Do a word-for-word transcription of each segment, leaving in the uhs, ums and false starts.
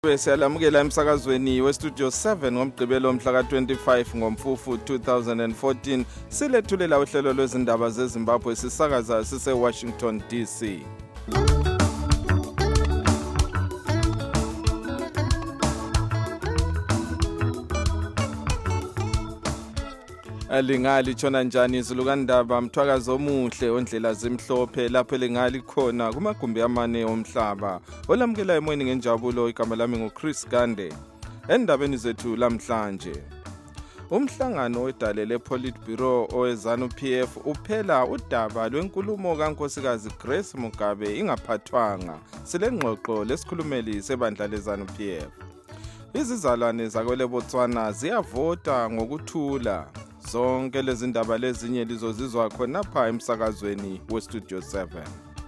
Siyalamukela emsakazweni westudio seven ngomgqibelo mhla ka twenty-five ngoMfumfu two thousand fourteen silethulela uhlelo lwezindaba zeZimbabwe sisakaza sise Washington D C. Alingali tshona njani izulu kaNdaba mthwakazo omuhle ondlela zimhlophe lapho elingali khona kumagumbi amane omhlaba. Olamukela emoyeni ngenjabulo igama lami nguChris Gande. Endabeni zethu lamhlanje. Umhlangano wedale lePolitburo owezanu P F uphela udaba lwenkulumo kaNkosikazi Grace Mugabe ingaphathwanga. Silengxoxo lesikhulumeli sebandla lezanu P F. Izizalwane zakwele Botswana ziyavota ngokuthula. Zonke lezi ndaba lezinye lizozizwa khona pha emsakazweni westudio seven.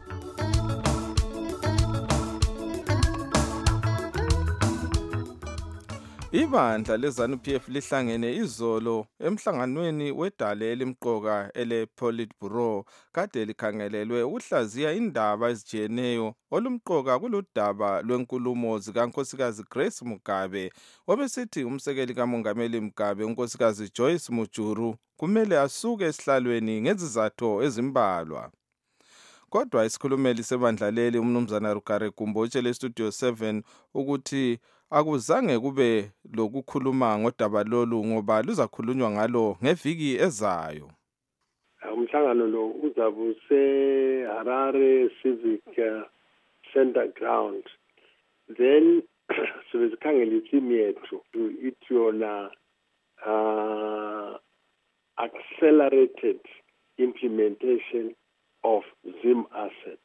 Ibandla lezanu P F lihlangene izolo emhlanganweni wedale elimqoka ele Politburo kade likhangelelwe uhlaziya indaba ezijiyeneyo olumqoka kuludaba lwenkulumo zikaNkosikazi Grace Mugabe obesithi umsekeli kaMongameli Mugabe uNkosikazi Joyce Mujuru kumele asuke esihlalweni ngezizathu ezimbalwa. Kodwa isikhulumeli sebandla leli umnumzana Rugare Gumbo utshele studio seven ukuthi akuzange kube lokukhuluma ngodaba lolu ngoba luzakhulunywa ngalo ngeviki ezayo. Umhlangano lo uzabuse Harare Civic Center Ground. Then sibezikhangela iteam yethu ithi yona uh, accelerated implementation of Zim asset.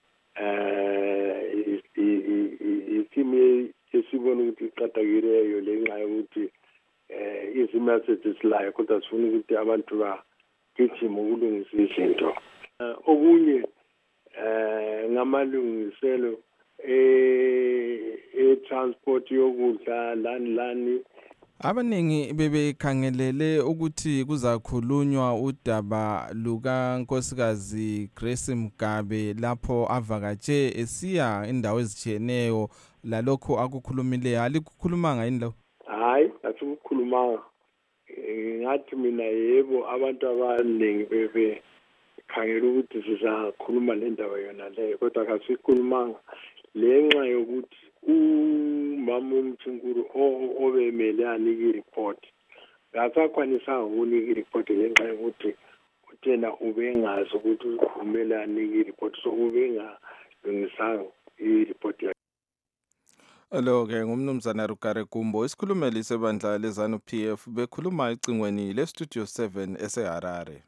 Uh, iteam esibona ukuthi iqhaqhakileyo lenxa yokuthi eh izim assets isilayo kodwa sifuna ukuthi abantu bagijime ukulungisa izinto. Okunye eh ngamalungiselo eh e transport yokudla lani lani. Abaningi bebekhangelele ukuthi kuzakhulunywa udaba lukaNkosikazi Grace Mugabe lapho avakatshe esiya indawo ezijiyeneyo lalokho akukhulumile alikukhulumanga indlo. Hayi asikukhulumanga. Ngathi mina yebo abantu abaningi bebe khangela ukuthi sizakhuluma le ndaba yona leyo kodwa akasikhulumanga lenxa yokuthi umama uMthunguru obemele anike report akakwanisanga ukunika report lenxa yokuthi uthena ubengazi ukuthi kumele anike report so ubengalungisanga i-report yakhe. Lo-ke ngumnumzana Rugare Gumbo isikhulumeli sebandla lezanu P F bekhuluma ecingweni lestudio seven eseHarare.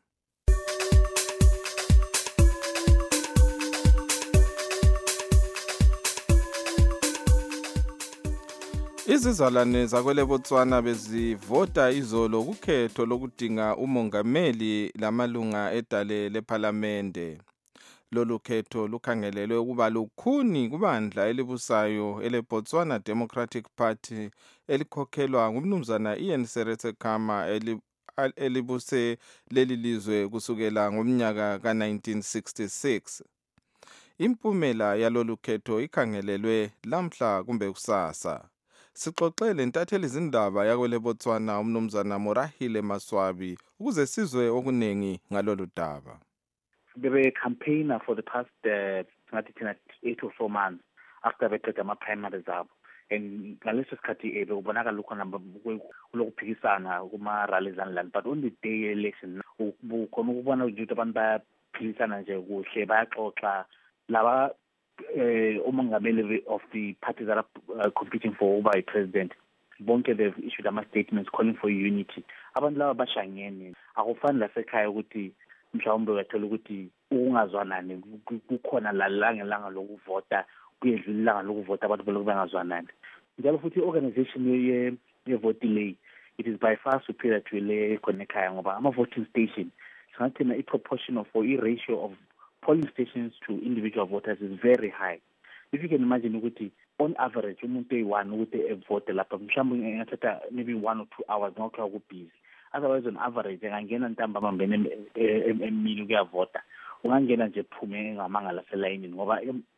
Izizalwane zakwele Botswana bezivota izolo kukhetho lokudinga umongameli lamalunga edale leParlamente. Lolu khetho lukhangelelwe ukuba lukhuni kubandla elibusayo ele Botswana Democratic Party elikhokhelwa ngumnumzana Ian Seretse-Khama elibuse leli lizwe kusukela ngomnyaka ka nineteen sixty-six. Impumela yalolu khetho ikhangelelwe lamhla kumbe kusasa. Sixoxele intatheli izindaba yakwele Botswana umnumzana Morahile Maswabi ukuze sizwe okunengi ngalolu daba. Bebe campaigner for the past uh, eight or four months after beqeda ama primaries abo and ngaleso sikhathi ebe ubonaka lokho namba kulokuphikisana kuma rallies and land but on the day election ukhona ukubona ukuthi abantu bayaphilisana nje kuhle bayaxoxa laba umongameli of the parties that are uh, competing for over a president bonke they've issued ama statements calling for unity. Abantu laba bashangene akufani lasekhaya ukuthi mhlawumbe uyathola ukuthi ungazwanani kukhona lalanga lokuvota kuyedlulanga lokuvota abantu bengazwanani. Njalo futhi organization ye ye vote delay it is by far superior to le khonekhaya ngoba ama voting station singathina i proportion of or i ratio of polling stations to individual voters is very high. If you can imagine ukuthi on average umuntu eyi-one ukuthi evote lapha mhlawumbe engathatha maybe one or two hours ngokho ku busy. Otherwise on average engangena ntambama mbene emini kuyavota ungangena nje phume ngamanga laselayinini ngoba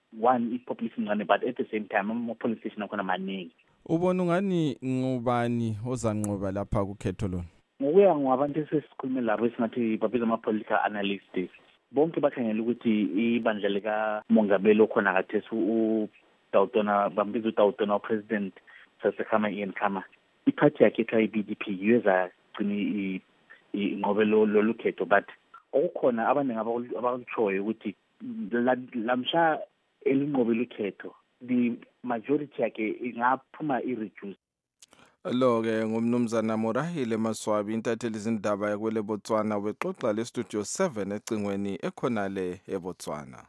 one i-population incane, but at the same time ama-police station akhona maningi. Ubona ungani ngubani ozanqoba lapha kukhetho lona? Ngokuya ngabantu esesikhulume labo esingathi babiza ama-political analysts, bonke bakhangela ukuthi ibandla likamongameli okhona khathesi uDawutona, bambiza uDawutona upresident sasekhama Ian Khama, iphathi yakhe ethi i-B D P yeza gcina inqobe lolu khetho, but okukhona abaningi abakutshoyo ukuthi lamhla elinqobe lokhetho the majority yake ingaphuma i-reduce. Lo-ke ngumnumzana Morahile Maswabi, intatheli izindaba yakwele Botswana, wexoxa le studio seven ecingweni ekhonale eBotswana.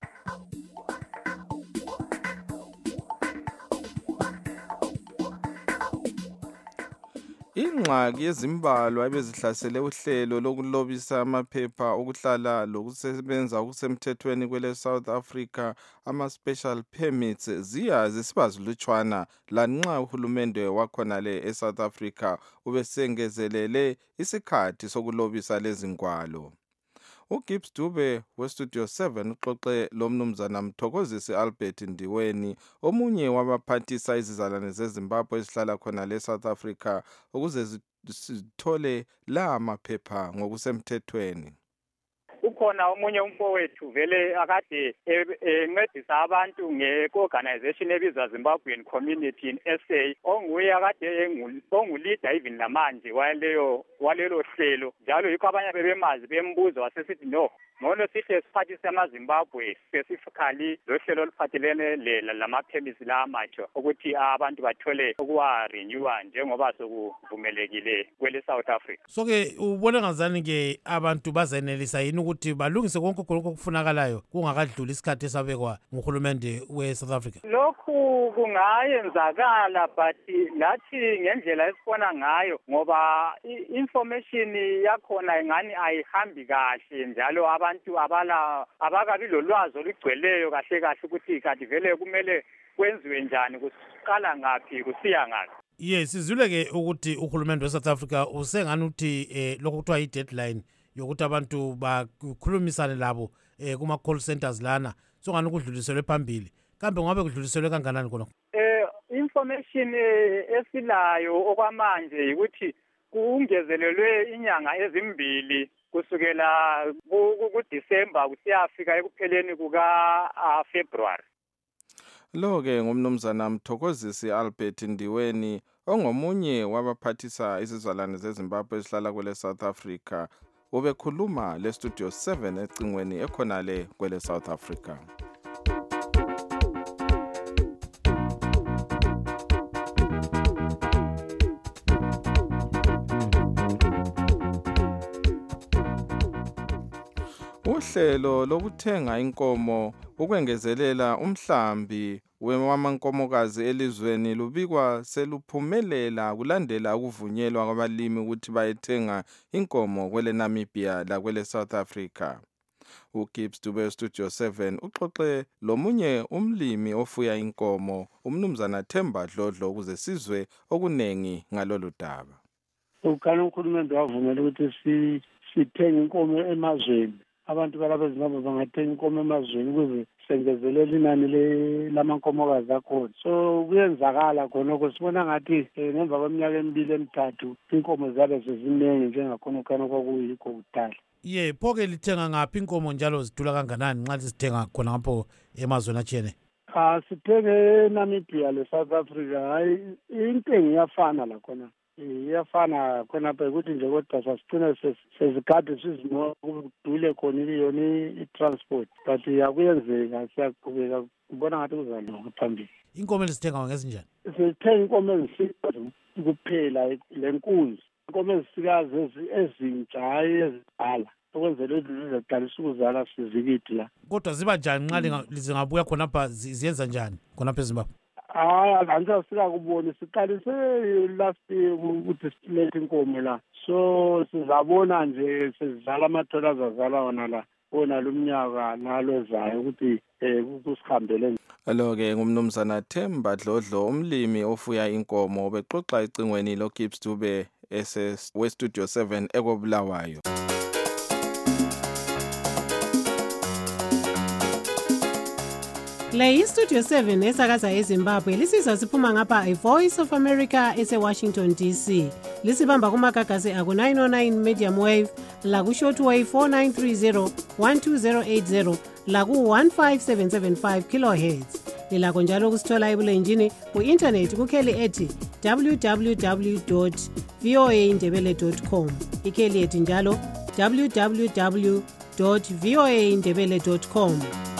Ingxaki yezimbalwa ebezihlasele uhlelo lokulobisa amaphepha okuhlala lokusebenza okusemthethweni kwele South Africa, ama-special permits, ziya zisibazilutshwana lanxa uhulumende wakhonale eSouth Africa ubesengezelele isikhathi sokulobisa lezi ngwalo. uGibbs Dube westudio seven uxoxe lomnumzana Mthokozisi Albert Ndiweni, omunye wabaphathisa izizalwane zeZimbabwe ezihlala khona le South Africa ukuze zithole la maphepha ngokusemthethweni. Ukhona omunye umfowethu vele akade encedisa abantu nge-organization ebizwa Zimbabwean Community in S A, onguye akade onguleader even namanje waleyo walelo hlelo, njalo yikho abanye bebemazi bembuzo wasesithi no ngono sihle siphathise amaZimbabwe specifically lo hlelo oluphathelene lama-permits la matsho ukuthi abantu bathole ukuwa renewa njengoba sokuvumelekile kwele South Africa. So ke ubona ngazani ke abantu bazenelisa yini ukuthi balungise konke konke okufunakalayo kungakadluli isikhathi esabekwa nguhulumende we-South Africa? Lokhu kungayenzakala, but lathi ngendlela esibona ngayo ngoba information yakhona ingani ayihambi kahle, njalo abantu abala abakabi lolwazi olugcweleyo kahle kahle ukuthi kanti vele kumele kwenziwe njani, kusiqala ngaphi kusiya ngaphi. Yes, sizwile ke ukuthi uhulumende we-South Africa usengani uthi eh, lokho kuthiwa i-deadline yokuthi abantu bakhulumisane labo eh, kuma-call centers lana songani kudluliselwe phambili, kambe ngabe kudluliselwe kanganani khona? Eh, information eh, esilayo okwamanje ukuthi kungezelelwe inyanga ezimbili kusukela ku-December kusiyafika ekupheleni kuka-February. Lo-ke ngumnumzana Mthokozisi Albert Ndiweni, ongomunye wabaphathisa izizalwane zeZimbabwe ezihlala kwele South Africa, ubekhuluma le studio seven ecingweni ekhonale kwele South Africa. Uhlelo lokuthenga inkomo ukwengezelela umhlambi wamankomokazi elizweni lubikwa seluphumelela kulandela ukuvunyelwa kwabalimi ukuthi bayethenga inkomo kwele Namibia la kwele South Africa. uGibbs Dube studio seven uxoxe lomunye umlimi ofuya inkomo, umnumzana Themba Dlodlo, ukuze sizwe okunengi ngalolu daba. Ukhona ukhulumende wavumela ukuthi sithenge inkomo emazweni. Abantu balapha eZimbabwe bangathenga inkomo emazweni ukuze sengezelele inani lamankomokazi akhona. So kuyenzakala khonoko, sibona ngathi ngemva kweminyaka emibili emithathu inkomo zabe seziningi njengakhona ukhona kwakuyikho kudala. Ye, phoke lithenga ngaphi inkomo njalo zidula kanganani nxa sizithenga khona ngapho emazweni atshiyene? Ah, sithenge eNamibia le South Africa, hayi intengo iyafana la khona. Iyafana khonapha ukuthi nje kodwa sasithina sezigade sizimodule khona yona i-transport, but yakuyenzeka siyaqhubeka kubona ngathi kuzalunga phambili. Inkomo ezithenga ngezinjani? Sithenga inkomo ezisikazi kuphela, le nkunzi inkomo ezisikazi ezintsha hayi ezidala, okwenzela ukuthi zizaqalisa ukuzala sizikithi la. Kodwa ziba njani nxa zingabuya khonapha, ziyenza njani khonapha eZimbabwe? Hayi, angazi sikakubona, siqalise last year ukuthi silethe inkomo la, so sizabona nje sizala amathola azazala wona la wona lumnyaka nalo ezayo ukuthi eh kusihambele. Alo-ke ngumnumzana Themba Dlodlo, umlimi ofuya inkomo, bexoxa ecingweni loGibbs Dube we-studio seven ekobulawayo. Le iStudio seven esakaza eZimbabwe lisizwa siphuma ngapha iVoice of America ese-Washington D C. Lisibamba kumagagasi aku nine oh nine medium wave, laku shortwave four nine three zero, one two zero eight zero, laku one five seven seven five kilohertz. Lilakho njalo kusithola ebulenjini ku-internet kukheli ethi w w w dot voa indebele dot com. Ikheli ethi njalo w w w dot voa indebele dot com.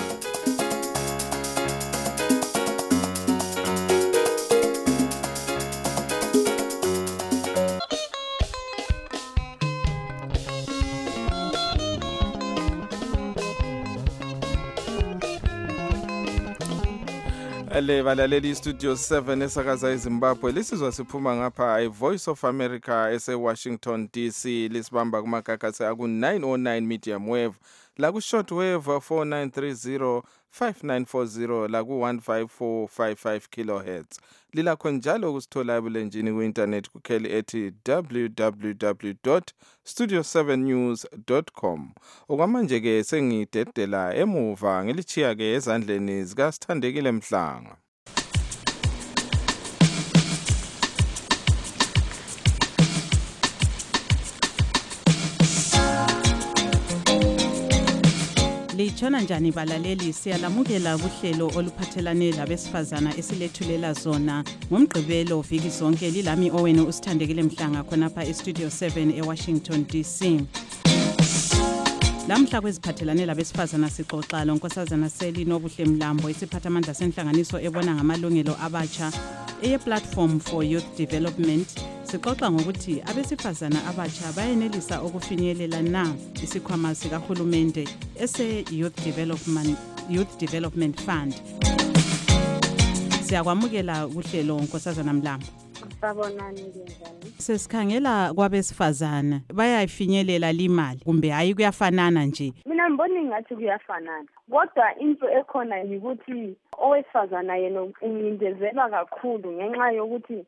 ele balaleli Studio seven esakaza eZimbabwe lisizwa siphuma ngapha iVoice of America ese-Washington D C lisibamba kumagagasi aku nine oh nine medium wave laku shortwave four nine three zero, five nine four zero laku one five four five five kilohertz. Lilakho njalo kusithola ebulenjini ku-internet kukheli ethi w w w dot studio seven news dot com. Okwamanje ke sengidedela emuva ngilichiya ke ezandleni zikaSithandekile Mhlanga. Litshona njani balaleli, siyalamukela kuhlelo oluphathelane labesifazana esilethulela zona ngomgqibelo viki zonke. Lilami owenu uSithandekile Mhlanga khonapha eStudio seven eWashington D C. Lamhla kweziphathelane labesifazana sixoxa lonkosazana Selinobuhle Mlambo isiphathamandla senhlanganiso ebona ngamalungelo abatsha eye platform for youth development. Sixoxa ngokuthi abesifazana abatsha bayenelisa ukufinyelela na isikhwama sikahulumende ese Youth Development Youth Development Fund. Siyakwamukela kuhlelo nkosazana Mlambo. Sabonani njani? Sesikhangela kwabesifazana bayayifinyelela limali kumbe hayi kuyafanana nje? Mina ngibona ngathi kuyafanana. Kodwa into ekhona ukuthi owesifazana yena uncindezelwa kakhulu ngenxa yokuthi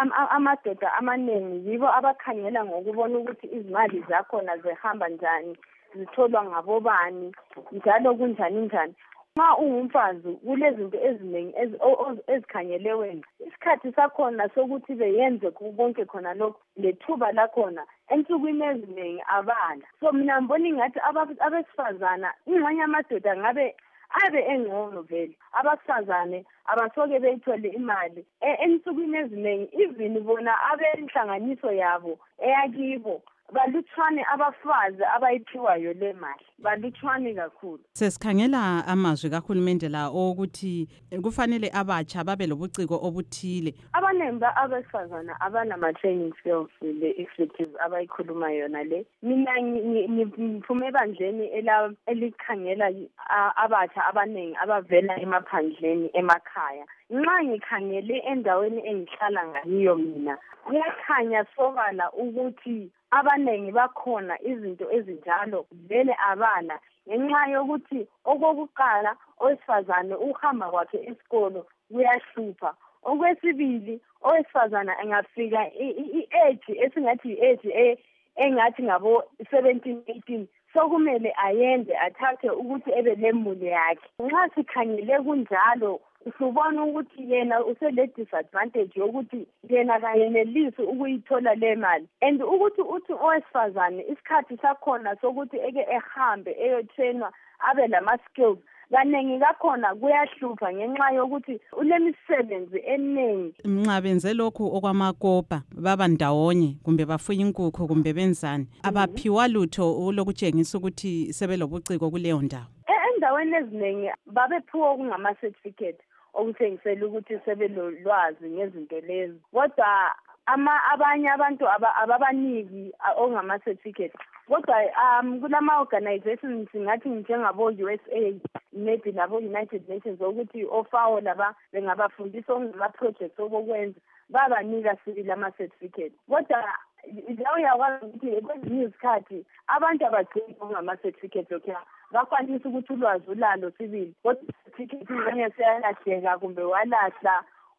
amadoda amaningi yibo abakhangela ngokubona ukuthi izimali zakhona zihamba njani, zitholwa ngabobani, njalo kunjani njani. Ma ungumfazi kulezinto eziningi ezikhangele wena. Isikhathi sakhona sokuthi beyenze konke khona lokho lethuba lakhona ensukwini eziningi abala. So mina ngibona ngathi abesifazana ingxenye amadoda ngabe abe engcono vele. Abasifazane abasoke beyithole imali ensukwini eziningi, even bona abenhlanganiso yabo eyakibo balutshwane abafazi abayiphiwayo le mali, balutshwane kakhulu. Sesikhangela amazwi kahulumende la ukuthi kufanele abatsha babe lobuciko obuthile. Abanemba abesifazana abanama training skills le expertise abayikhuluma yona le. Mina ngiphume ebandleni elikhangela abatsha abaningi abavela emaphandleni emakhaya. Nxa ngikhangele endaweni engihlala ngayo mina kuyakhanya sobala ukuthi abaningi bakhona izinto ezinjalo vele abana, ngenxa yokuthi okokuqala owesifazane uhamba kwakhe esikolo kuyahlupha. Okwesibili owesifazana engafika i-age esingathi i-age engathi ngabo seventeen eighteen sokumele ayenze athathe ukuthi ebe lemuli yakhe. Nxa sikhangele kunjalo usubona ukuthi yena usele disadvantage yokuthi yena kayenelisi ukuyithola le mali, and ukuthi uthi owesifazane isikhathi sakhona sokuthi eke ehambe eyotrainwa abe lama skills kaningi kakhona kuyahlupha ngenxa yokuthi unemisebenzi eningi. Nxa benze lokhu okwamakopa baba ndawonye kumbe bafuya inkukhu kumbe benzani abaphiwa lutho lokutshengisa ukuthi sebelobuciko kuleyo ndawo. Endaweni eziningi babephiwa okungama certificate okuthengisela ukuthi sebelolwazi ngezinto lezi, kodwa ama abanye abantu ababaniki ongama certificate. Kodwa um kulama organizations ngathi njengabo U S A maybe labo United Nations ukuthi ofawo laba bengabafundisa ngama projects okwenza babanika sibili ama certificate. Kodwa lawo yakwazi ukuthi kwezinye izikhathi abantu abagcini ngama certificate lokho bakwanisa ukuthi ulwazi ulalo sibili, kodwa certificate ngeke siyalahleka kumbe walahla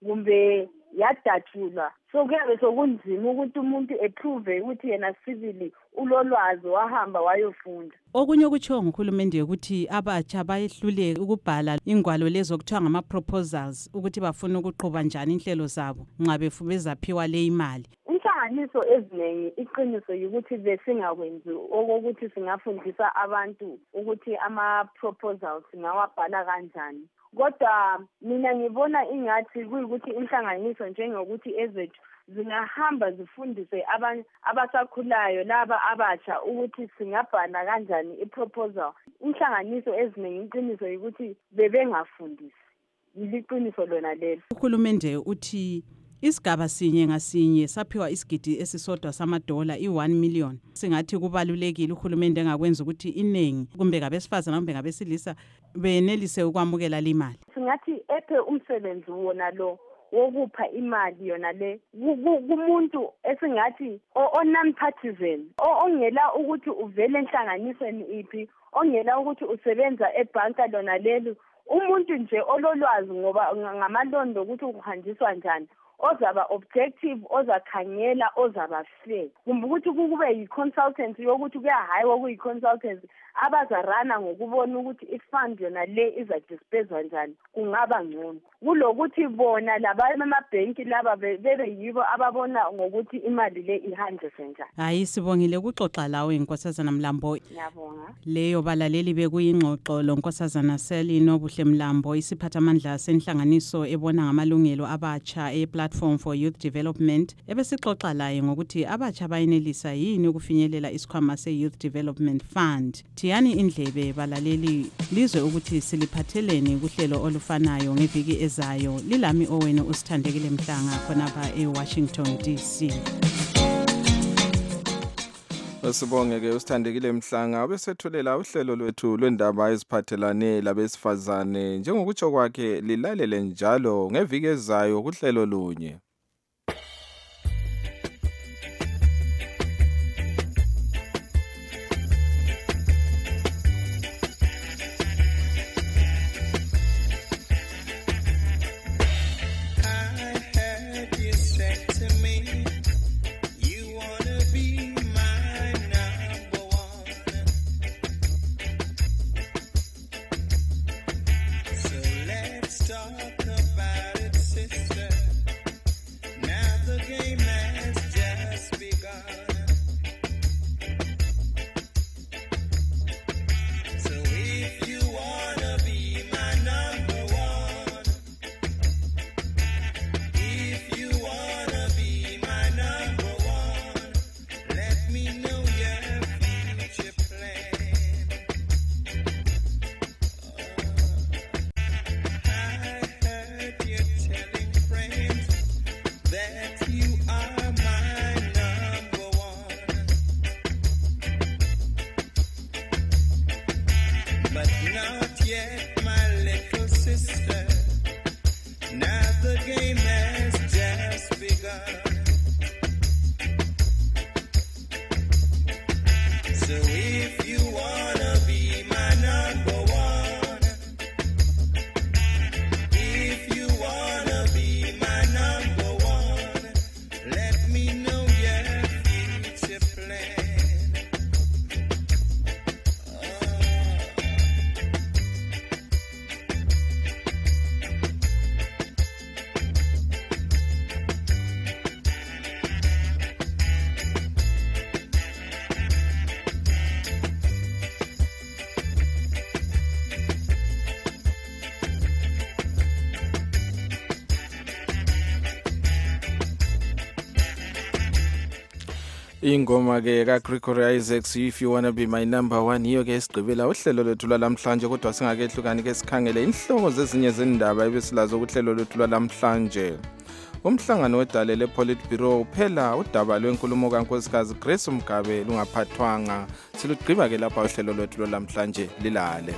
kumbe yadatshulwa so kuyabe sokunzima ukuthi umuntu eprove ukuthi yena civili ulolwazi wahamba wayofunda. Okunye okutshiwo nguhulumende ukuthi abatsha bayehluleke ukubhala ingwalo lezo kuthiwa ngama-proposals ukuthi bafuna ukuqhuba njani inhlelo zabo nxa bezaphiwa le imali. Inhlanganiso eziningi iqiniso ukuthi besingakwenzi okokuthi singafundisa abantu ukuthi ama-proposals ngawabhala kanjani. Kodwa mina ngibona ingathi kuyikuthi inhlanganiso njengokuthi ezethu zingahamba zifundise abantu abasakhulayo laba abatsha ukuthi singabhala kanjani iproposal. Inhlanganiso eziningi iqiniso ukuthi bebengafundisi. Yiliqiniso lona lelo. Uhulumende uthi isigaba sinye ngasinye saphiwa isigidi esisodwa samadola i-one million. Singathi kubalulekile uhulumende engakwenza ukuthi inengi kumbe ngabesifazana kumbe ngabesilisa benelise ukwamukela le mali. Singathi ephe umsebenzi wona lo wokupha imali yona le kumuntu esingathi o-non-partisan ongela ukuthi uvele enhlanganisweni iphi, ongela ukuthi usebenza ebhanka lona lelu, umuntu nje ololwazi ngoba ngamalondo ukuthi ukuhanjiswa njani, ozaba objective, ozakhangela, ozaba fair. Kumbe ukuthi kube yi-consultant yokuthi kuyahayiwa kuyi-consultant abazarana ngokubona ukuthi ifund yona le izadisperswa njani kungaba ngcono. Kulokuthi bona labamabhenki laba bebe yibo ababona ngokuthi imali le ihanjiswe njani. Hayi sibongile ukuxoxa lawe Nkosazana Mlambo. Ngiyabonga. Leyo balaleli bekuyingxoxo lo Nkosazana Sally Nobuhle Mlambo isiphathamandla senhlanganiso ebona ngamalungelo abatsha e-Platform for Youth Development ebesixoxa laye ngokuthi abatsha bayenelisa yini ukufinyelela isikhwama se-Youth Development Fund. Thiyani indlebe balaleli lizwe ukuthi siliphathelene kuhlelo olufanayo ngeviki ezayo. Lilami owena usithandekile Mhlanga khonapha eWashington D C. Sibonge-ke usithandekile Mhlanga besethulela uhlelo lwethu lwendaba eziphathelane labesifazane njengokutsho kwakhe lilalele njalo ngeviki ezayo kuhlelo lunye. Ingoma ke ka Gregory Isaacs If You Wanna Be My Number One iyo ke sigqibela uhlelo lwethu lamhlanje kodwa singakehlukani ke sikhangele inhloko zezinye zendaba ebesilazo kuhlelo lwethu lamhlanje. Umhlangano wedale lePolitburo uphela udaba lwenkulumo kaNkosikazi Grace Mugabe lungaphathwanga. Silugqiba ke lapha uhlelo lwethu lamhlanje lilale.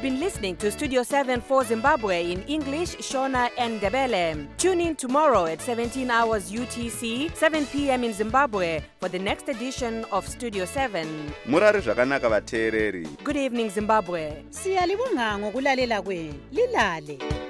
You've been listening to Studio seven for Zimbabwe in English, Shona and Ndebele. Tune in tomorrow at seventeen hours U T C, seven p.m. in Zimbabwe for the next edition of Studio seven. Murari zvakanaka vateereri. Good evening, Zimbabwe. Siyalibonga ngokulalela kwenu. Lilale.